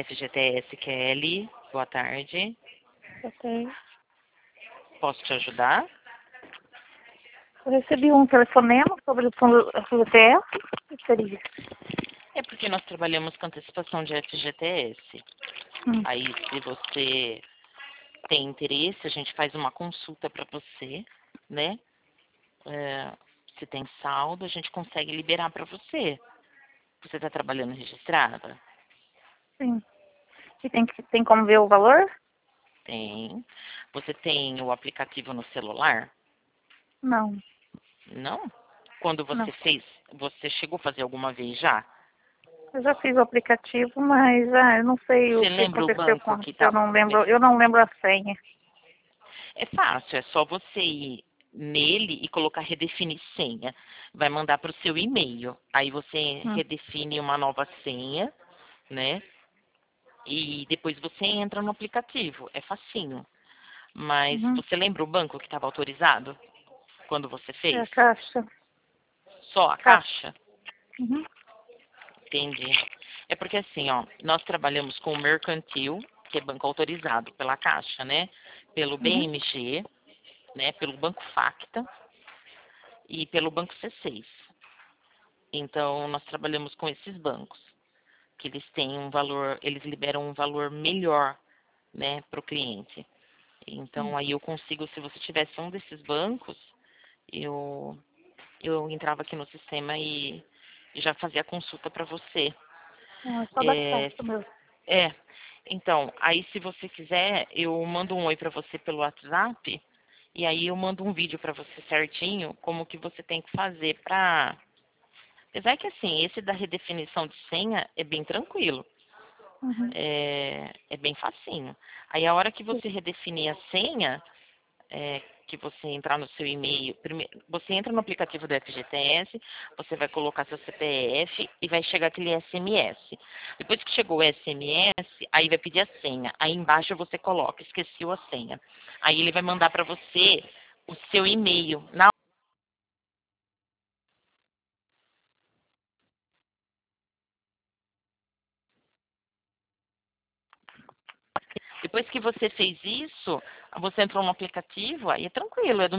FGTS Kelly, boa tarde. Ok. Posso te ajudar? Eu recebi um telefonema sobre o FGTS. O que seria? É porque nós trabalhamos com antecipação de FGTS. Aí, se você tem interesse, a gente faz uma consulta para você, né? Se tem saldo, a gente consegue liberar para você. Você está trabalhando registrada? Sim. E tem como ver o valor? Tem. Você tem o aplicativo no celular? Não, Não? Quando não. você fez, você chegou a fazer alguma vez já? Eu já fiz o aplicativo, mas eu não sei o Você que lembra o aconteceu banco com que eu tá? não lembro a senha. É fácil, é só você ir nele e colocar redefinir senha. Vai mandar para o seu e-mail. Aí você redefine uma nova senha, né? E depois você entra no aplicativo. É facinho. Mas Uhum. você lembra o banco que estava autorizado quando você É fez? a caixa. Só a Caixa. caixa? Uhum. Entendi. É porque assim, ó, nós trabalhamos com o mercantil, que é banco autorizado pela Caixa, né? Pelo Uhum. BMG, né? Pelo Banco Facta e pelo Banco C6. Então, nós trabalhamos com esses bancos, que eles têm um valor, eles liberam um valor melhor, né, para o cliente. Então, aí eu consigo, se você tivesse um desses bancos, eu, eu entrava aqui no sistema e já fazia a consulta para você. Não, é só da É, caixa mesmo. é, então, aí se você quiser, eu mando um oi para você pelo WhatsApp, e aí eu mando um vídeo para você certinho, como que você tem que fazer para... Apesar que assim, esse da redefinição de senha é bem tranquilo. Uhum. É bem facinho. Aí a hora que você redefinir a senha, que você entrar no seu e-mail, você entra no aplicativo do FGTS, você vai colocar seu CPF e vai chegar aquele SMS. Depois que chegou o SMS, aí vai pedir a senha. Aí embaixo você coloca, esqueceu a senha. Aí ele vai mandar para você o seu e-mail. Depois que você fez isso, você entrou no aplicativo, aí é tranquilo, é do